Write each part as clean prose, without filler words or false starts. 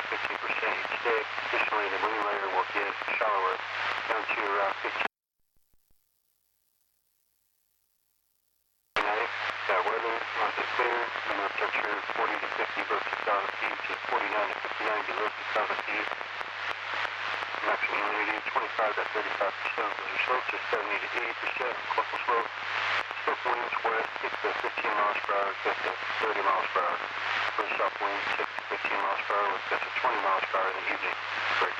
15% each day. Additionally, the marine layer will get shallower down to around 15. Tonight, got weather, mostly clear, minimum temperature 40 to 50 above 2,000 feet to 49 to 59 below 2,000 feet. Maximum humidity 25 to 35%. Weather slope to 70 to 80%. Coastal slope. Slope winds west 6 to 15 miles per hour, gust to 30 miles per hour. West south wind 6 to 15 miles per hour with gusts to 20 miles per hour in the evening. Great.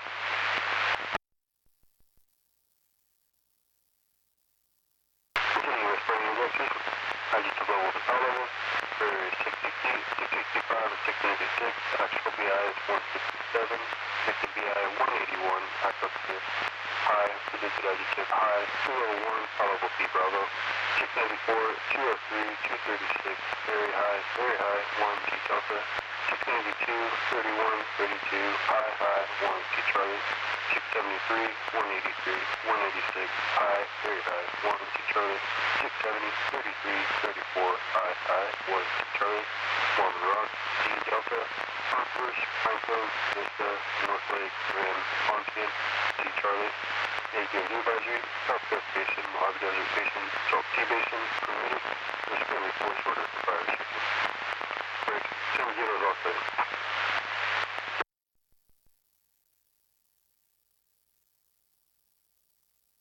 Continuous burning indexes. Agitative level to power level. Barrier is 60 feet, 665 and 696. Actual BI is 167. 50 BI 181. Aquative high. Predicted agitative high. 201. Probable P Bravo. 694, 203, 236. Very high, 1 T Delta. 692, 31, 32. High, 1 T Charlie. 673, 183, 186. High, very high, 1 T Charlie. 670, 33, 34. High, 1 T Charlie. Norman Rock, T Delta. Concourse, Pinecone, Vista, North Lake, Rim, Ponskin, T Charlie. AQMD advisory, South Coast Basin, Mojave Desert Basin, Salt T Basin, permitted. There's currently 4 shorter for fire restrictions. Break, 7 zeros off